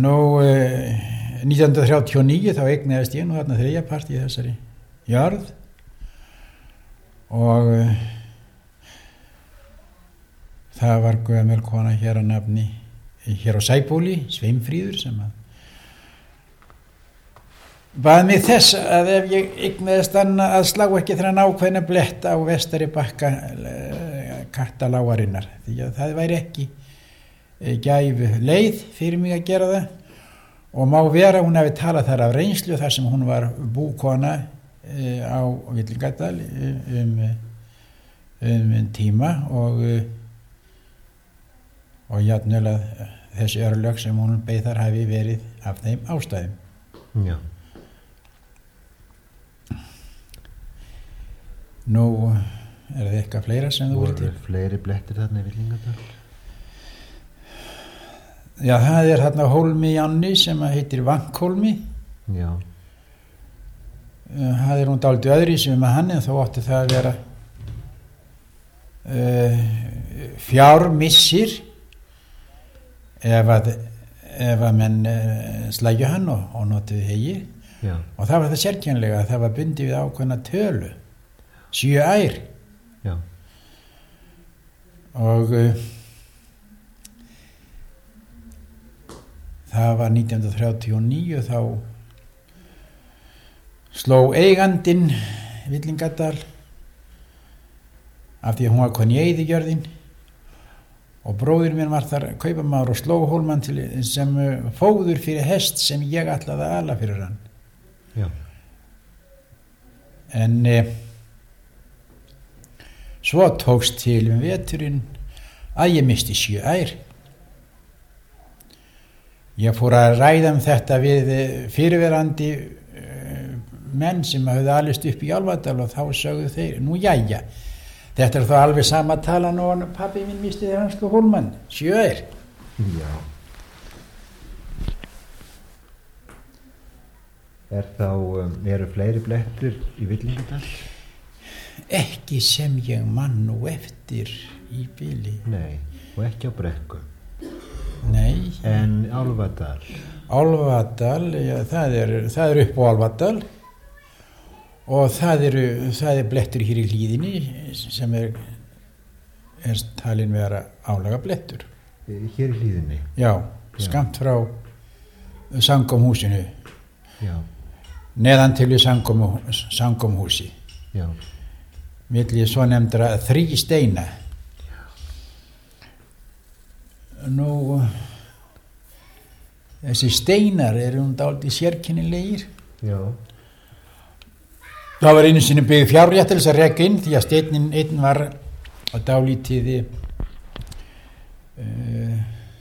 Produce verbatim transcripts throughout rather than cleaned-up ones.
Nú, uh, nítján hundruð þrjátíu og níu þá eignaðist ég nú þarna þriðja part í þessari jörð og uh, það var gömul kona hér að nafni hér á Sæbóli, Sveimfríður, sem að bað mig þess að ef ég eignaðist hann að slá ekki þennan ákveðna blett á vestari bakka Kattalágarinnar, því að það væri ekki gæf leið fyrir mig að gera það og má vera hún hafi talað þar af reynslu þar sem hún var búkona á Villingadal um, um tíma og og jafnvel að þessi örlög sem hún beið þar hafi verið af þeim ástæðum. Já. Nú er það eitthvað fleira sem þú voru til? Voru fleiri blettir þarna í Villingadal? Já, það er þarna hólmi í ánni sem heitir Vankhólmi. Já. Það er hún dálítið öðri sem með hann en þá átti það að vera uh, fjármissir ef að, ef að menn uh, slægju hann og, og notuðu hegi. Já. Og það var það sérkennlega að það var bundið við ákveðna tölu, sjö ær. Já. Og uh, það var nítján hundruð þrjátíu og níu þá sló eigandinn Villingadal af því að hún var koni í eyðijörðin og bróðir minn var þar kaupamaður og sló hólmann til sem fóður fyrir hest sem ég ætlaði að ala fyrir hann. Já. En e, svo tókst til um veturinn að ég misti sjö ær. Ég fór að ræða um þetta við fyrirverandi uh, menn sem hafði alist upp í Álfadal og þá sögðu þeir, nú jæja, þetta er þá alveg sama talan og pabbi minn misti þegar hann sló hólmann, sjö ær. Já. Er þá, um, eru fleiri blettir í Villingadal? Ekki sem ég man nú eftir í bili. Nei, og ekki á Brekku. Nei. En Álfadal? Álfadal, já, það er, það er upp á Álfadal og það eru, það er blettur hér í hlíðinni sem er, er talin vera álaga blettur. Hér í hlíðinni? Já, skammt frá samkomhúsinu. Já. Neðan til við samkom, samkomhúsi. Já. Milli svo nefndra þrý steina. Nú, þessi steinar eru um dálítið sérkennilegir. Já. Það var einu sinni byggð fjárrétt til þess að reka inn því að steinin einn var á dálítið uh,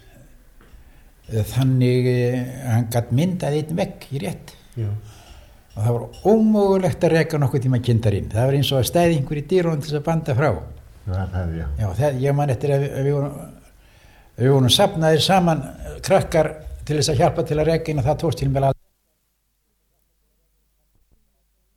þannig uh, hann gat myndað einn vegg í rétt. Já. Og það var ómögulegt að reka nokkuð tíma kindar inn. Það var eins og að stæði einhver í dyrunum til þess að banda frá. Það það, já. Já, það, ég man eftir að við, að við vorum Við vorum safnaðir saman krakkar til þess að hjálpa til að reka inn og það tókst til með